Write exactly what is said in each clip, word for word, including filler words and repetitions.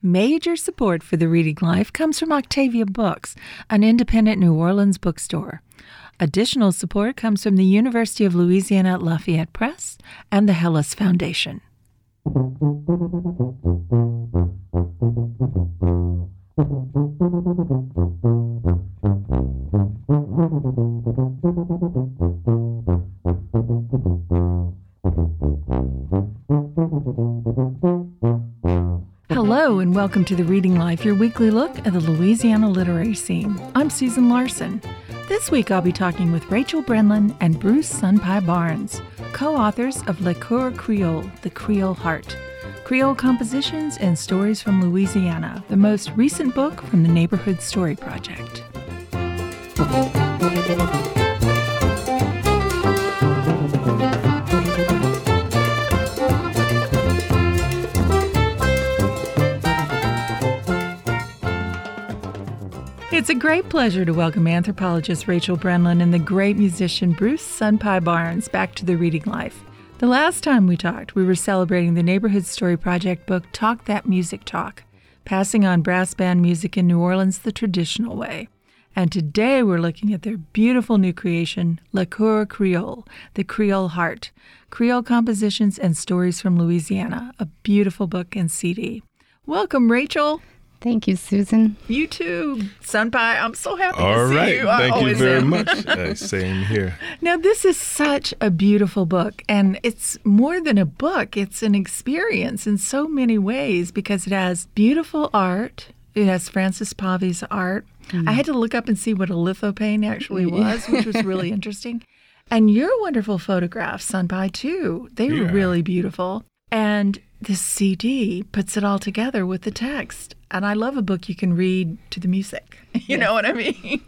Major support for the Reading Life comes from Octavia Books, an independent New Orleans bookstore. Additional support comes from the University of Louisiana at Lafayette Press and the Hellas Foundation. Hello and welcome to The Reading Life, your weekly look at the Louisiana literary scene. I'm Susan Larson. This week I'll be talking with Rachel Brenlin and Bruce Sunpai Barnes, co-authors of Le Coeur Creole, The Creole Heart, Creole Compositions and Stories from Louisiana, the most recent book from the Neighborhood Story Project. It's a great pleasure to welcome anthropologist Rachel Brenlin and the great musician Bruce Sunpai Barnes back to the Reading Life. The last time we talked, we were celebrating the Neighborhood Story Project book Talk That Music Talk, passing on brass band music in New Orleans the traditional way. And today we're looking at their beautiful new creation, Le Coeur Creole, The Creole Heart, Creole Compositions and Stories from Louisiana, a beautiful book and C D. Welcome, Rachel. Thank you, Susan. You too, Sunpai. I'm so happy All to see right. you. I Thank you very am. much. Uh, same here. Now, this is such a beautiful book, and it's more than a book. It's an experience in so many ways because it has beautiful art. It has Francis Pavi's art. Mm. I had to look up and see what a lithophane actually was, which was really interesting. And your wonderful photographs, Sunpai, too. They yeah. were really beautiful. And this C D puts it all together with the text. And I love a book you can read to the music. You yes. know what I mean?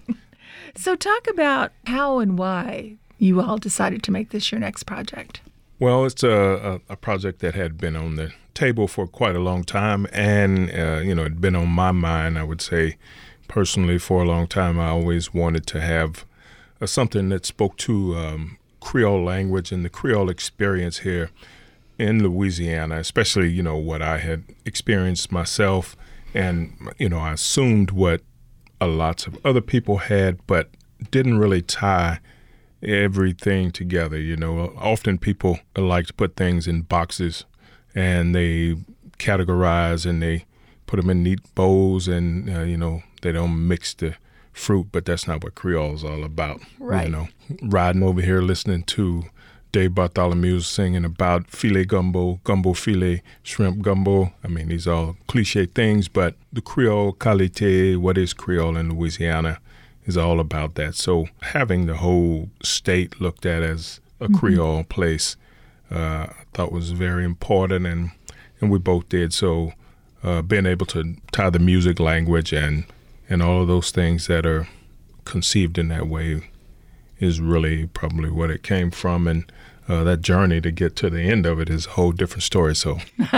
So talk about how and why you all decided to make this your next project. Well, it's a, a, a project that had been on the table for quite a long time. And, uh, you know, it had been on my mind, I would say, personally, for a long time. I always wanted to have uh, something that spoke to um, Creole language and the Creole experience here in Louisiana, especially, you know, what I had experienced myself. And, you know, I assumed what a lots of other people had, but didn't really tie everything together. You know, often people like to put things in boxes and they categorize and they put them in neat bowls and, uh, you know, they don't mix the fruit, but that's not what Creole is all about. Right. You know, riding over here listening to Dave Bartholomew singing about filet gumbo, gumbo filet, shrimp gumbo. I mean, these are all cliche things, but the Creole qualité, what is Creole in Louisiana, is all about that. So having the whole state looked at as a mm-hmm. Creole place, uh, I thought was very important, and, and we both did. So uh, being able to tie the music language and, and all of those things that are conceived in that way is really probably what it came from. And uh, that journey to get to the end of it is a whole different story. So,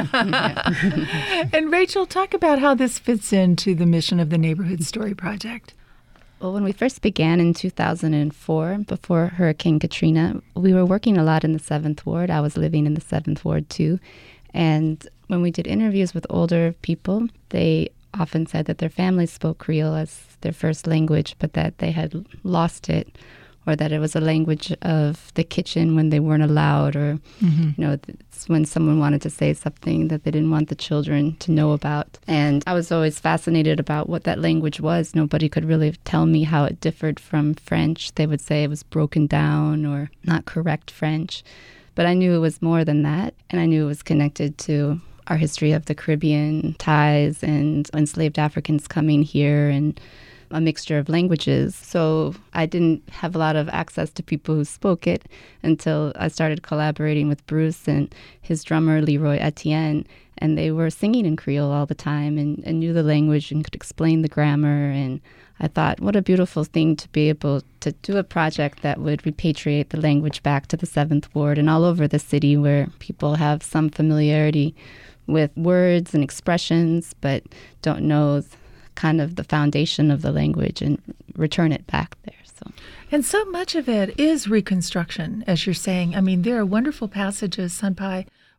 And Rachel, talk about how this fits into the mission of the Neighborhood Story Project. Well, when we first began in two thousand four, before Hurricane Katrina, we were working a lot in the seventh Ward. I was living in the seventh Ward too. And when we did interviews with older people, they often said that their families spoke Creole as their first language, but that they had lost it, or that it was a language of the kitchen when they weren't allowed, or, mm-hmm. you know, it's when someone wanted to say something that they didn't want the children to know about. And I was always fascinated about what that language was. Nobody could really tell me how it differed from French. They would say it was broken down or not correct French. But I knew it was more than that, and I knew it was connected to our history of the Caribbean ties and enslaved Africans coming here and a mixture of languages. So I didn't have a lot of access to people who spoke it until I started collaborating with Bruce and his drummer, Leroy Etienne. And they were singing in Creole all the time and, and knew the language and could explain the grammar. And I thought, what a beautiful thing to be able to do a project that would repatriate the language back to the seventh Ward and all over the city where people have some familiarity with words and expressions, but don't know kind of the foundation of the language, and return it back there. So, And so much of it is reconstruction, as you're saying. I mean, there are wonderful passages, Sunpai,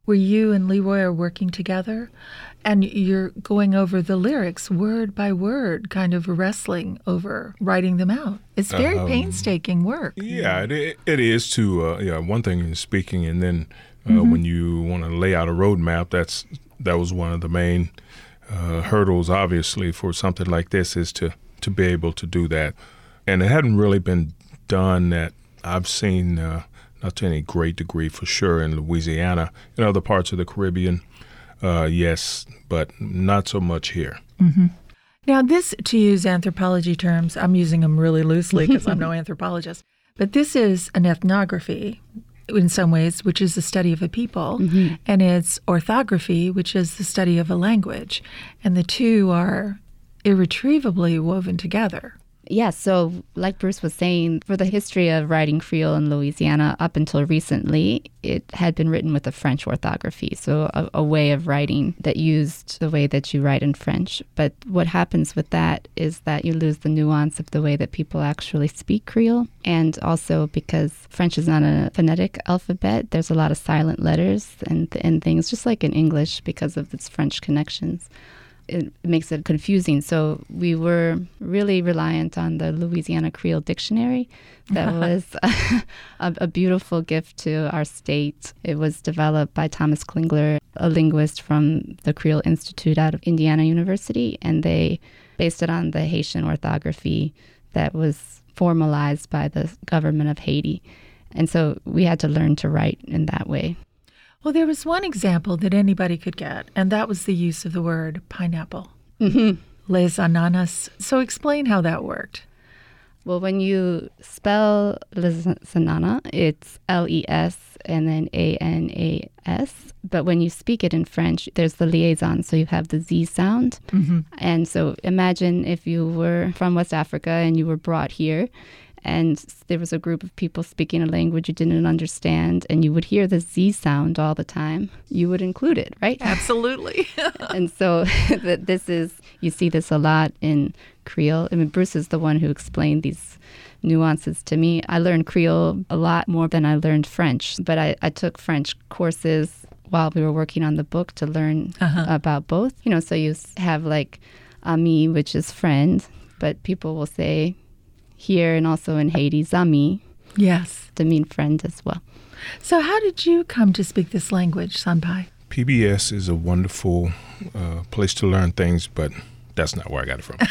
where you and Leroy are working together and you're going over the lyrics word by word, kind of wrestling over writing them out. It's very um, painstaking work. Yeah, it, it is to, uh, yeah, one thing is speaking, and then uh, mm-hmm. when you want to lay out a roadmap, that's that was one of the main uh, hurdles, obviously, for something like this, is to, to be able to do that. And it hadn't really been done that I've seen, uh, not to any great degree for sure, in Louisiana. In other parts of the Caribbean, uh, yes, but not so much here. Mm-hmm. Now this, to use anthropology terms, I'm using them really loosely because I'm no anthropologist, but this is an ethnography in some ways, which is the study of a people, mm-hmm. and it's orthography, which is the study of a language. And the two are irretrievably woven together. Yeah, so like Bruce was saying, for the history of writing Creole in Louisiana up until recently, it had been written with a French orthography, so a, a way of writing that used the way that you write in French. But what happens with that is that you lose the nuance of the way that people actually speak Creole. And also because French is not a phonetic alphabet, there's a lot of silent letters and, and things, just like in English because of its French connections. It makes it confusing. So we were really reliant on the Louisiana Creole Dictionary. That was a, a beautiful gift to our state. It was developed by Thomas Klingler, a linguist from the Creole Institute out of Indiana University, and they based it on the Haitian orthography that was formalized by the government of Haiti. And so we had to learn to write in that way. Well, there was one example that anybody could get, and that was the use of the word pineapple. Mm-hmm. Les ananas. So explain how that worked. Well, when you spell les ananas, it's L E S and then A N A S. But when you speak it in French, there's the liaison, so you have the Z sound. Mm-hmm. And so imagine if you were from West Africa and you were brought here, and there was a group of people speaking a language you didn't understand, and you would hear the Z sound all the time, you would include it, right? Absolutely. And so this is, you see this a lot in Creole. I mean, Bruce is the one who explained these nuances to me. I learned Creole a lot more than I learned French, but I, I took French courses while we were working on the book to learn uh-huh. about both. You know, so you have like ami, which is friend, but people will say here and also in Haiti, zami. Yes. To mean friend as well. So how did you come to speak this language, Sanpai? P B S is a wonderful uh, place to learn things, but that's not where I got it from.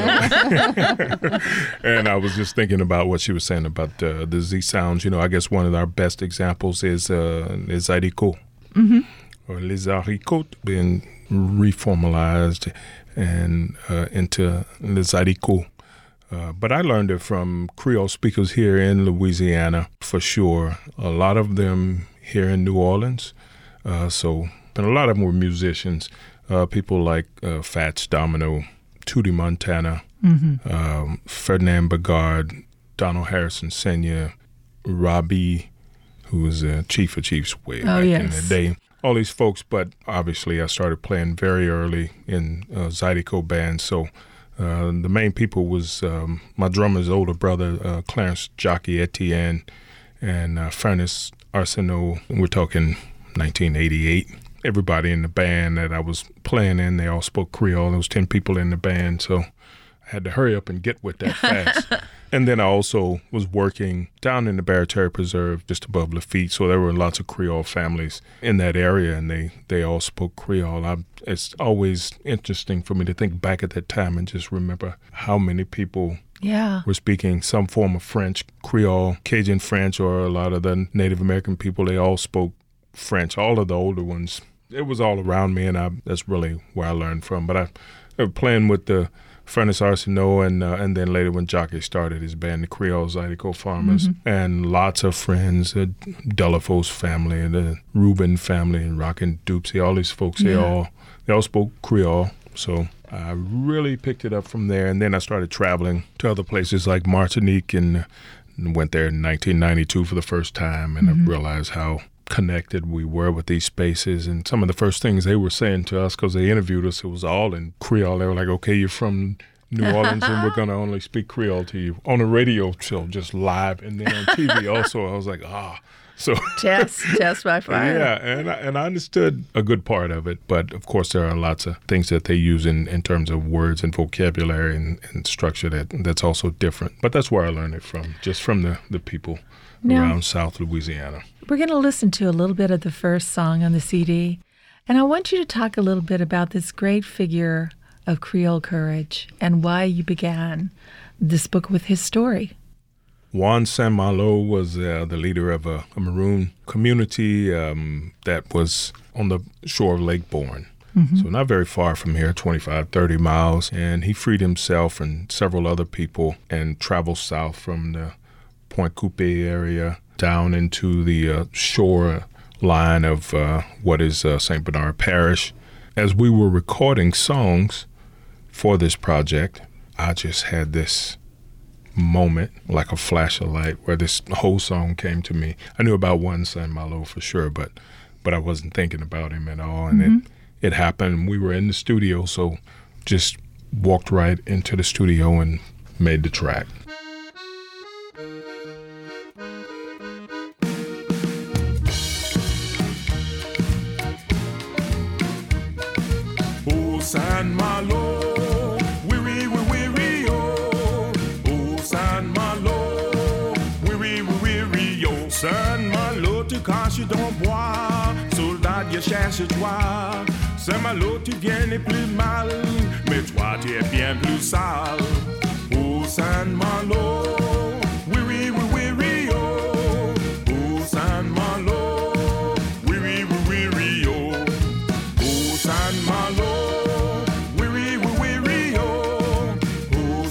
And I was just thinking about what she was saying about uh, the Z sounds. You know, I guess one of our best examples is uh, les haricots. Mm-hmm. Or les haricots being reformalized and uh, into les haricots. Uh, but I learned it from Creole speakers here in Louisiana, for sure. A lot of them here in New Orleans. Uh, so, and a lot of them were musicians. Uh, people like uh, Fats Domino, Tootie Montana, mm-hmm. um, Ferdinand Bagard, Donald Harrison Senior, Robbie, who was a chief of chiefs way oh, back yes. in the day. All these folks, but obviously I started playing very early in uh, Zydeco bands, so Uh, the main people was um, my drummer's older brother, uh, Clarence Jockey Etienne, and uh, Furnace Arsenault. We're talking nineteen eighty-eight. Everybody in the band that I was playing in, they all spoke Creole. There was ten people in the band, so I had to hurry up and get with that fast. And then I also was working down in the Barataria Preserve, just above Lafitte, so there were lots of Creole families in that area, and they, they all spoke Creole. I, it's always interesting for me to think back at that time and just remember how many people yeah. were speaking some form of French, Creole, Cajun French, or a lot of the Native American people, they all spoke French, all of the older ones. It was all around me, and I, that's really where I learned from. But I, I was playing with the Furnace Arsenault, and uh, and then later when Jockey started his band, the Creole Zydeco Farmers, mm-hmm. and lots of friends, the Delafos family, the Rubin family, and Rockin' Dupsy, all these folks, yeah. they all they all spoke Creole. So I really picked it up from there, and then I started traveling to other places like Martinique, and, and went there in nineteen ninety-two for the first time, and mm-hmm. I realized how connected we were with these spaces, and some of the first things they were saying to us, because they interviewed us, it was all in Creole. They were like, okay, you're from New Orleans and we're going to only speak Creole to you on a radio show, just live, and then on T V also. I was like, ah, oh, So test, test by fire. Yeah, and I, and I understood a good part of it, but of course there are lots of things that they use in, in terms of words and vocabulary and, and structure that that's also different. But that's where I learned it from, just from the, the people now, around South Louisiana. We're going to listen to a little bit of the first song on the C D, and I want you to talk a little bit about this great figure of Creole courage and why you began this book with his story. Juan Saint-Malo was uh, the leader of a, a Maroon community um, that was on the shore of Lake Bourne. Mm-hmm. So not very far from here, twenty-five, thirty miles. And he freed himself and several other people and traveled south from the Point Coupé area down into the uh, shore line of uh, what is uh, Saint Bernard Parish. As we were recording songs for this project, I just had this moment, like a flash of light, where this whole song came to me. I knew about Juan Saint-Malo for sure, but but I wasn't thinking about him at all. And mm-hmm. it, it happened. We were in the studio, so just walked right into the studio and made the track. Oh, Saint-Malo, Saint-Malo, tu caches ton bois, soldat, je cherche toi. Saint-Malo, tu viens les plus mal, mais toi, tu es bien plus sale. Oh, Saint-Malo, oui, oui, oui, oui, oui, oh. Oh, Saint-Malo, oui, oui, oui, oui, oui, oh. Oh, Saint-Malo, oui, oui, oui, oui, oui, oh. Oh,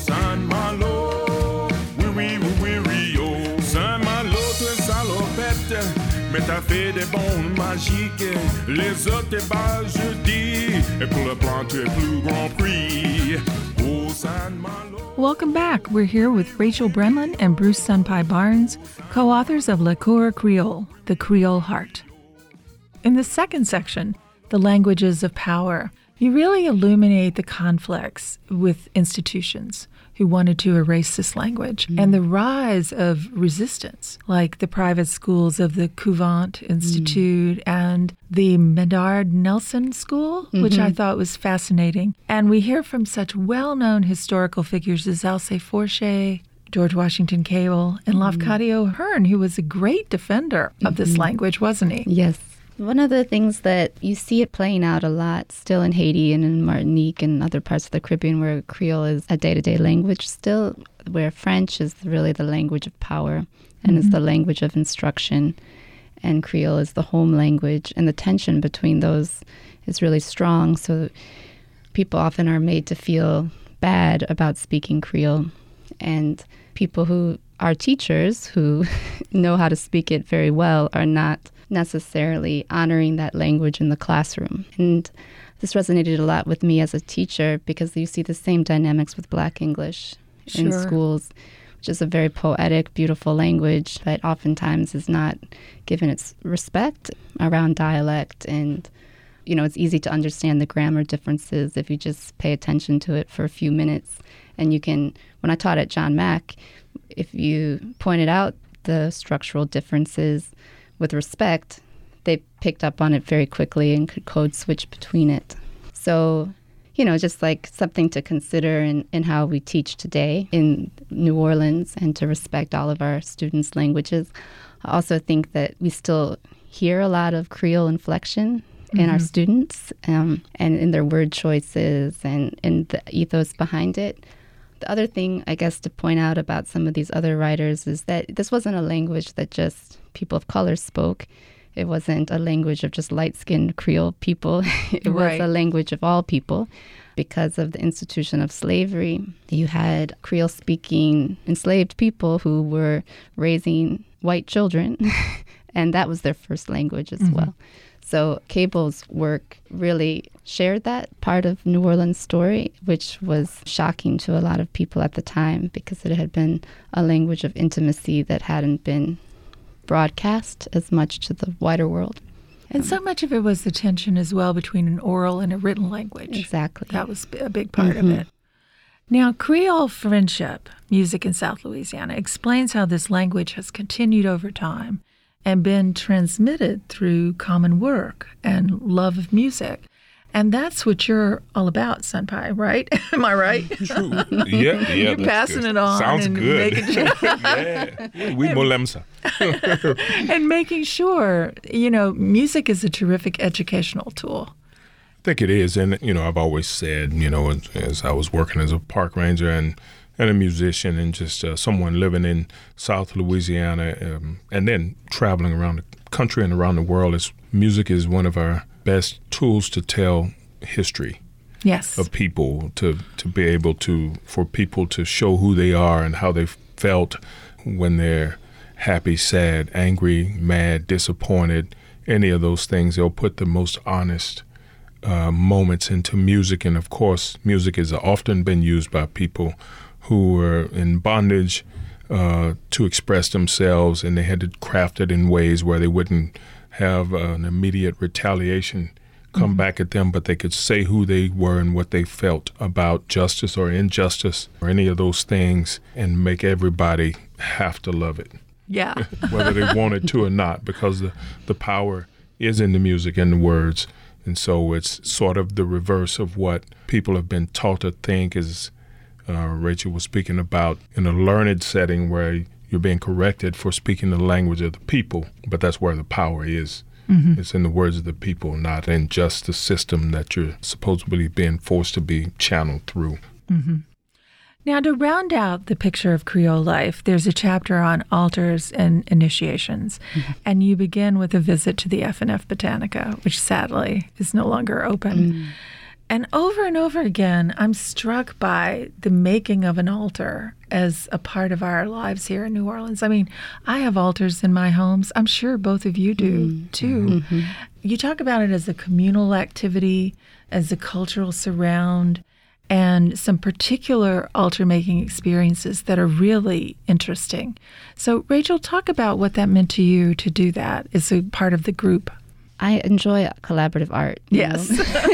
Saint-Malo, oui, oui, oui, oui, oui, oh. Saint-Malo, tu es salopette, mais t'as fait des bons magiques. Les autres t'es bas, je dis, et pour le plan, tu es plus grand prix. Oh, Saint-Malo. Welcome back. We're here with Rachel Brenlin and Bruce Sunpai Barnes, co-authors of Le Coeur Creole, The Creole Heart. In the second section, The Languages of Power, you really illuminate the conflicts with institutions who wanted to erase this language mm. and the rise of resistance, like the private schools of the Couvent Institute mm. and the Medard Nelson School, mm-hmm. which I thought was fascinating. And we hear from such well-known historical figures as Alcée Forché, George Washington Cable, and mm. Lafcadio Hearn, who was a great defender of mm-hmm. this language, wasn't he? Yes. One of the things that you see it playing out a lot still in Haiti and in Martinique and other parts of the Caribbean where Creole is a day-to-day language, still where French is really the language of power and mm-hmm. is the language of instruction, and Creole is the home language, and the tension between those is really strong. So people often are made to feel bad about speaking Creole, and people who are teachers who know how to speak it very well are not necessarily honoring that language in the classroom. And this resonated a lot with me as a teacher because you see the same dynamics with Black English sure. in schools, which is a very poetic, beautiful language, but oftentimes is not given its respect around dialect. And, you know, it's easy to understand the grammar differences if you just pay attention to it for a few minutes. And you can, when I taught at John Mack, if you pointed out the structural differences with respect, they picked up on it very quickly and could code switch between it. So, you know, just like something to consider in, in how we teach today in New Orleans and to respect all of our students' languages. I also think that we still hear a lot of Creole inflection mm-hmm. in our students um, and in their word choices and in the ethos behind it. The other thing, I guess, to point out about some of these other writers is that this wasn't a language that just people of color spoke. It wasn't a language of just light-skinned Creole people. It right. was a language of all people. Because of the institution of slavery, you had Creole-speaking enslaved people who were raising white children, and that was their first language as mm-hmm. well. So Cable's work really shared that part of New Orleans' story, which was shocking to a lot of people at the time because it had been a language of intimacy that hadn't been broadcast as much to the wider world. And um, so much of it was the tension as well between an oral and a written language. Exactly. That was a big part mm-hmm. of it. Now, Creole Friendship Music in South Louisiana explains how this language has continued over time and been transmitted through common work and love of music. And that's what you're all about, Sunpai, right? Am I right? True. Yeah, yeah. You're passing good. it on. Sounds and good. Making sure yeah. We molemsa. and making sure, you know, music is a terrific educational tool. I think it is. And, you know, I've always said, you know, as, as I was working as a park ranger and, and a musician and just uh, someone living in South Louisiana um, and then traveling around the country and around the world, is music is one of our best tools to tell history yes. of people, to, to be able to, for people to show who they are and how they felt when they're happy, sad, angry, mad, disappointed, any of those things. They'll put the most honest uh, moments into music. And of course, music has often been used by people who were in bondage uh, to express themselves, and they had to craft it in ways where they wouldn't have uh, an immediate retaliation come mm-hmm. back at them, but they could say who they were and what they felt about justice or injustice or any of those things, and make everybody have to love it. Yeah. Whether they wanted to or not, because the, the power is in the music and the words. And so it's sort of the reverse of what people have been taught to think, as uh, Rachel was speaking about, in a learned setting where you're being corrected for speaking the language of the people, but that's where the power is. Mm-hmm. It's in the words of the people, not in just the system that you're supposedly being forced to be channeled through. Mm-hmm. Now, to round out the picture of Creole life, there's a chapter on altars and initiations, mm-hmm. and you begin with a visit to the F N F Botanica, which sadly is no longer open. Mm. And over and over again, I'm struck by the making of an altar as a part of our lives here in New Orleans. I mean, I have altars in my homes. I'm sure both of you do, mm-hmm. too. Mm-hmm. You talk about it as a communal activity, as a cultural surround, and some particular altar-making experiences that are really interesting. So, Rachel, talk about what that meant to you to do that as a part of the group. I enjoy collaborative art. Yes,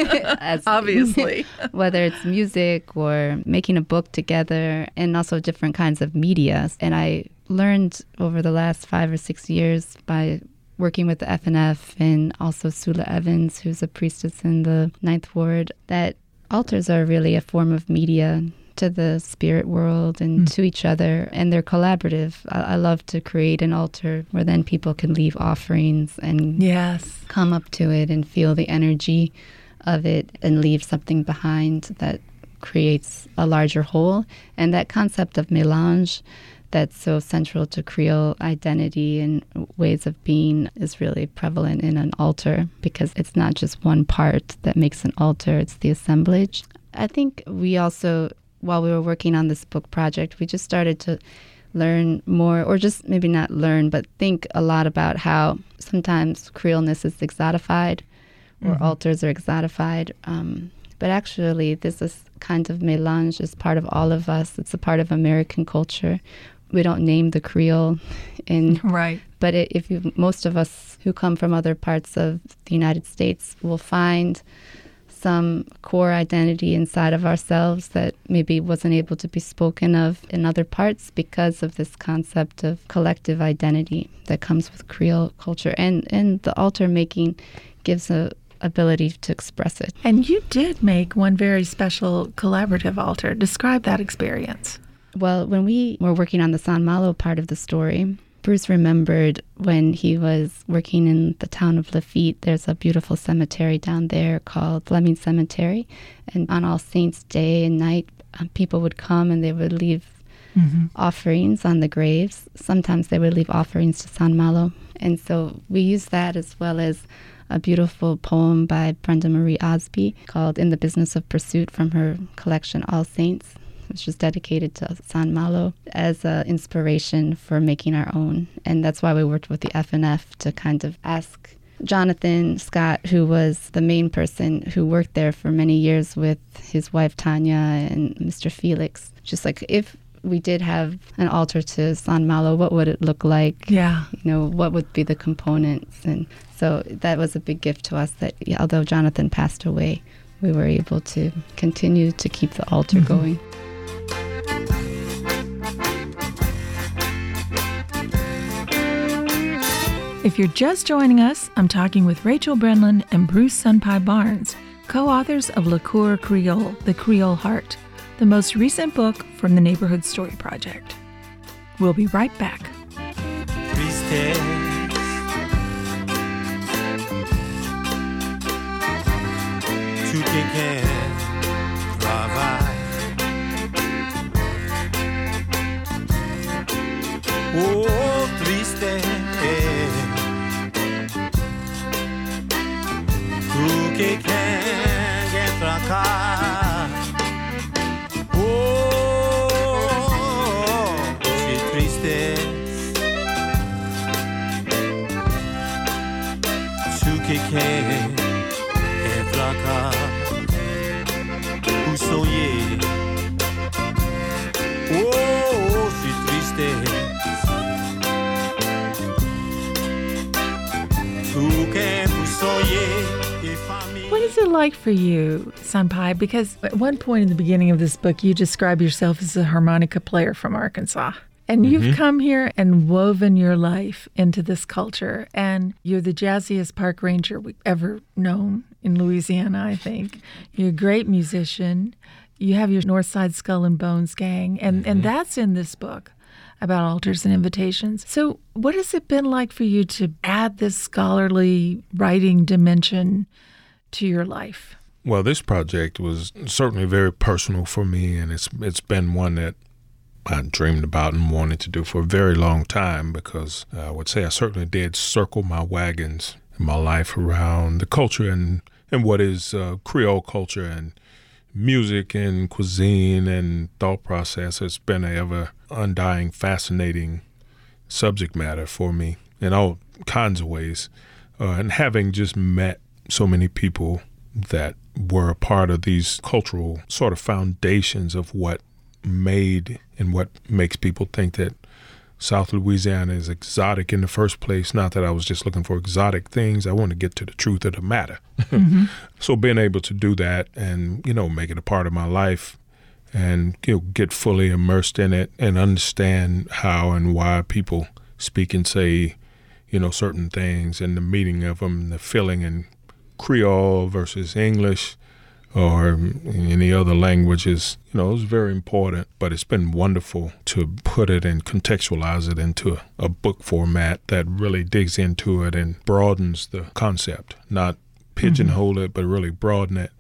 As, obviously. Whether it's music or making a book together, and also different kinds of media. And I learned over the last five or six years by working with the F N F and also Sula Evans, who's a priestess in the Ninth Ward, that altars are really a form of media to the spirit world and mm. to each other, and they're collaborative. I, I love to create an altar where then people can leave offerings and yes. come up to it and feel the energy of it and leave something behind that creates a larger whole. And that concept of mélange that's so central to Creole identity and ways of being is really prevalent in an altar, because it's not just one part that makes an altar, it's the assemblage. I think we also, while we were working on this book project, we just started to learn more, or just maybe not learn, but think a lot about how sometimes Creoleness is exotified, or mm-hmm. altars are exotified. Um, but actually, this is kind of mélange is part of all of us. It's a part of American culture. We don't name the Creole, in, right. but it, if you, most of us who come from other parts of the United States will find some core identity inside of ourselves that maybe wasn't able to be spoken of in other parts because of this concept of collective identity that comes with Creole culture. And, and the altar making gives a ability to express it. And you did make one very special collaborative altar. Describe that experience. Well, when we were working on the San Malo part of the story, Bruce remembered when he was working in the town of Lafitte, there's a beautiful cemetery down there called Fleming Cemetery. And on All Saints' Day and night, um, people would come and they would leave mm-hmm. offerings on the graves. Sometimes they would leave offerings to San Malo. And so we used that, as well as a beautiful poem by Brenda Marie Osby called In the Business of Pursuit, from her collection All Saints, which was dedicated to San Malo, as an inspiration for making our own. And that's why we worked with the F N F to kind of ask Jonathan Scott, who was the main person who worked there for many years with his wife Tanya and Mister Felix, just like, if we did have an altar to San Malo, what would it look like? Yeah. You know, what would be the components? And so that was a big gift to us, that although Jonathan passed away, we were able to continue to keep the altar mm-hmm. going. If you're just joining us, I'm talking with Rachel Brenlin and Bruce Sunpai Barnes, co-authors of Le Coeur Creole, The Creole Heart, the most recent book from the Neighborhood Story Project. We'll be right back. Oh, triste, tu que quer fracas. Oh, que triste, tu que quer fracas. Usoye, oh, que triste. What is it like for you, Sunpai? Because at one point in the beginning of this book, you describe yourself as a harmonica player from Arkansas. And you've mm-hmm. come here and woven your life into this culture. And you're the jazziest park ranger we've ever known in Louisiana, I think. You're a great musician. You have your Northside Skull and Bones gang. And, mm-hmm. and that's in this book about altars and invitations. So what has it been like for you to add this scholarly writing dimension to your life? Well, this project was certainly very personal for me, and it's it's been one that I dreamed about and wanted to do for a very long time, because uh, I would say I certainly did circle my wagons in my life around the culture and, and what is uh, Creole culture and music and cuisine and thought process. It's been an ever undying, fascinating subject matter for me in all kinds of ways. Uh, and having just met so many people that were a part of these cultural sort of foundations of what made and what makes people think that South Louisiana is exotic in the first place. Not that I was just looking for exotic things. I want to get to the truth of the matter. Mm-hmm. So being able to do that and, you know, make it a part of my life and, you know, get fully immersed in it and understand how and why people speak and say, you know, certain things and the meaning of them, the feeling in Creole versus English or any other languages, you know, it's very important. But it's been wonderful to put it and contextualize it into a, a book format that really digs into it and broadens the concept, not pigeonhole mm-hmm. it, but really broaden it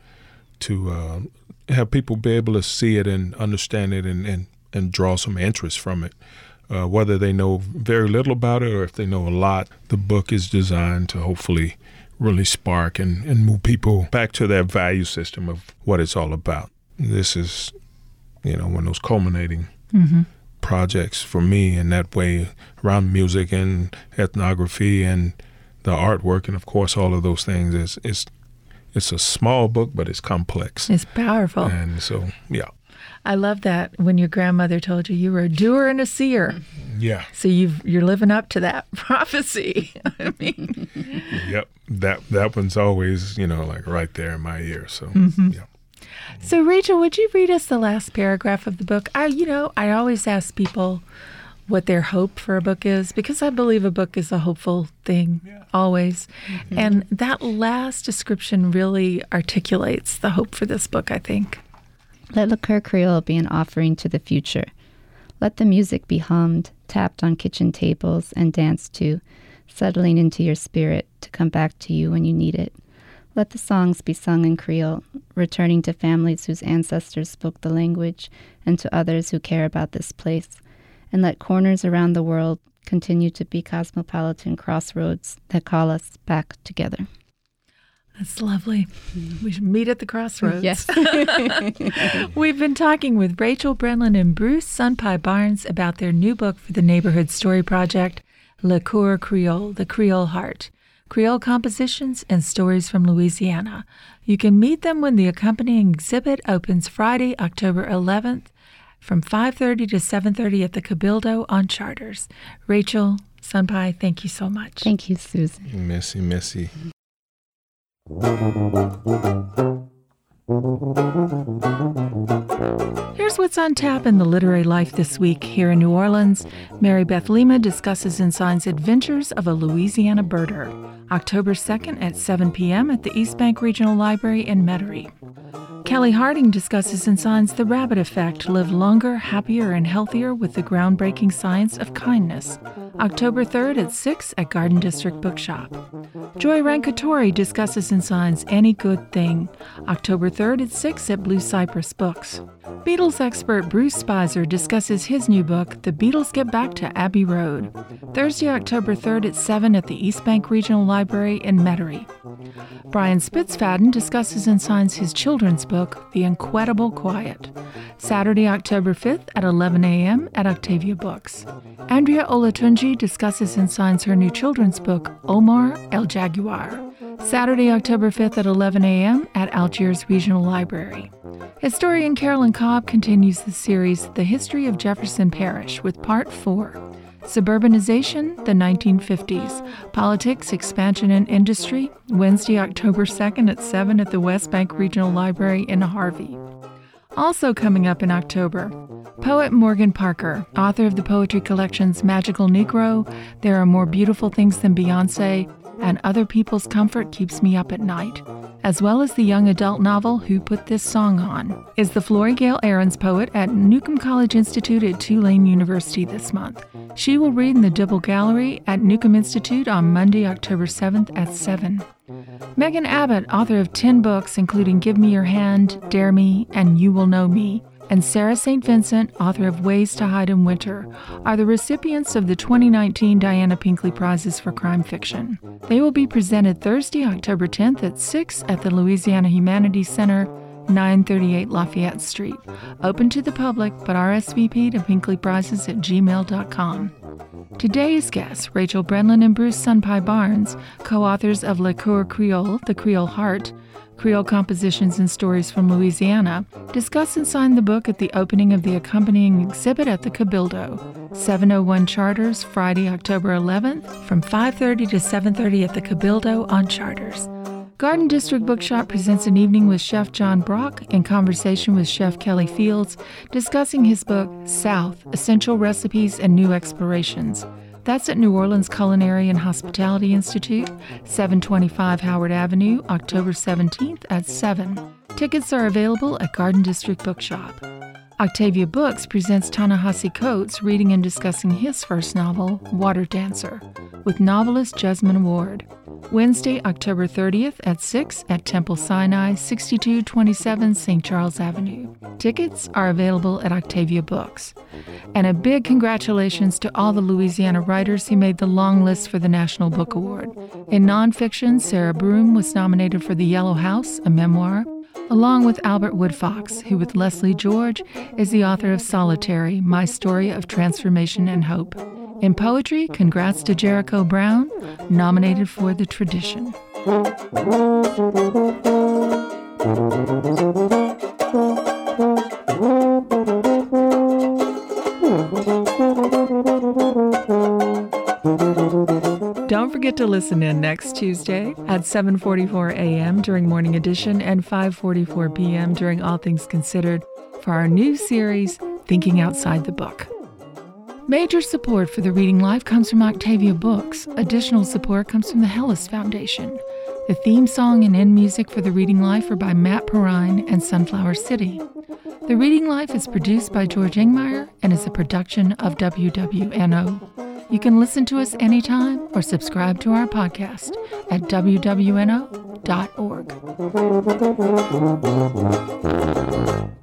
to uh, have people be able to see it and understand it and, and, and draw some interest from it. Uh, whether they know very little about it or if they know a lot, the book is designed to hopefully really spark and, and move people back to their value system of what it's all about. This is, you know, one of those culminating mm-hmm. projects for me in that way around music and ethnography and the artwork and, of course, all of those things. It's, it's, it's a small book, but it's complex. It's powerful. And so, yeah. I love that when your grandmother told you you were a doer and a seer. Yeah. So you've, you're living up to that prophecy. I mean. Yep. That that one's always, you know, like right there in my ear. So, mm-hmm. yeah. So, Rachel, would you read us the last paragraph of the book? I, you know, I always ask people what their hope for a book is, because I believe a book is a hopeful thing, yeah. always. Mm-hmm. And that last description really articulates the hope for this book, I think. Let Le Coeur Creole be an offering to the future. Let the music be hummed, tapped on kitchen tables, and danced to, settling into your spirit to come back to you when you need it. Let the songs be sung in Creole, returning to families whose ancestors spoke the language and to others who care about this place. And let corners around the world continue to be cosmopolitan crossroads that call us back together. That's lovely. We should meet at the crossroads. Yes. We've been talking with Rachel Brenlin and Bruce Sunpai Barnes about their new book for the Neighborhood Story Project, Le Coeur Creole, The Creole Heart, Creole Compositions and Stories from Louisiana. You can meet them when the accompanying exhibit opens Friday, October eleventh from five thirty to seven thirty at the Cabildo on Charters. Rachel, Sunpai, thank you so much. Thank you, Susan. Messy, messy. Here's what's on tap in the literary life this week here in New Orleans. Mary Beth Lima discusses Ensign's Adventures of a Louisiana Birder, October second at seven p.m. at the East Bank Regional Library in Metairie. Kelly Harding discusses Ensign's The Rabbit Effect, Live Longer, Happier, and Healthier with the Groundbreaking Science of Kindness, October third at six at Garden District Bookshop. Joy Rankatori discusses Ensign's Any Good Thing, October third at six at Blue Cypress Books. Beatles expert Bruce Spicer discusses his new book, The Beatles Get Back to Abbey Road, Thursday, October third at seven at the East Bank Regional Library in Metairie. Brian Spitzfaden discusses and signs his children's book, The Incredible Quiet, Saturday, October fifth at eleven a.m. at Octavia Books. Andrea Olatunji discusses and signs her new children's book, Omar El Jaguar, Saturday, October fifth at eleven a.m. at Algiers Regional Library. Historian Carolyn Cobb continues the series, The History of Jefferson Parish, with Part four, Suburbanization, the nineteen fifties, Politics, Expansion, and Industry, Wednesday, October second at seven at the West Bank Regional Library in Harvey. Also coming up in October, poet Morgan Parker, author of the poetry collections Magical Negro, There Are More Beautiful Things Than Beyonce, and Other People's Comfort Keeps Me Up at Night, as well as the young adult novel Who Put This Song On, is the Flory Gale Ahrens poet at Newcomb College Institute at Tulane University this month. She will read in the Dibble Gallery at Newcomb Institute on Monday, October seventh at seven. Megan Abbott, author of ten books, including Give Me Your Hand, Dare Me, and You Will Know Me, and Sarah Saint Vincent, author of Ways to Hide in Winter, are the recipients of the twenty nineteen Diana Pinkley Prizes for Crime Fiction. They will be presented Thursday, October tenth at six at the Louisiana Humanities Center, nine thirty-eight Lafayette Street. Open to the public, but R S V P to pinkleyprizes at gmail dot com. Today's guests, Rachel Brenlin and Bruce Sunpie Barnes, co-authors of Le Coeur Creole, The Creole Heart, Creole Compositions and Stories from Louisiana, discuss and sign the book at the opening of the accompanying exhibit at the Cabildo, seven oh one Charters, Friday, October eleventh, from five thirty to seven thirty at the Cabildo on Charters. Garden District Bookshop presents an evening with Chef John Brock in conversation with Chef Kelly Fields, discussing his book, South, Essential Recipes and New Explorations. That's at New Orleans Culinary and Hospitality Institute, seven twenty-five Howard Avenue, October seventeenth at seven. Tickets are available at Garden District Bookshop. Octavia Books presents Ta-Nehisi Coates reading and discussing his first novel, Water Dancer, with novelist Jesmyn Ward. Wednesday, October thirtieth at six at Temple Sinai, sixty-two twenty-seven Saint Charles Avenue. Tickets are available at Octavia Books. And a big congratulations to all the Louisiana writers who made the long list for the National Book Award. In nonfiction, Sarah Broom was nominated for The Yellow House, a memoir, along with Albert Woodfox, who with Leslie George is the author of Solitary, My Story of Transformation and Hope. In poetry, congrats to Jericho Brown, nominated for The Tradition. Don't forget to listen in next Tuesday at seven forty-four a.m. during Morning Edition and five forty-four p.m. during All Things Considered for our new series, Thinking Outside the Book. Major support for the Reading Life comes from Octavia Books. Additional support comes from the Hellis Foundation. The theme song and end music for the Reading Life are by Matt Perrine and Sunflower City. The Reading Life is produced by George Ingmeyer and is a production of W W N O. You can listen to us anytime or subscribe to our podcast at W W N O dot org.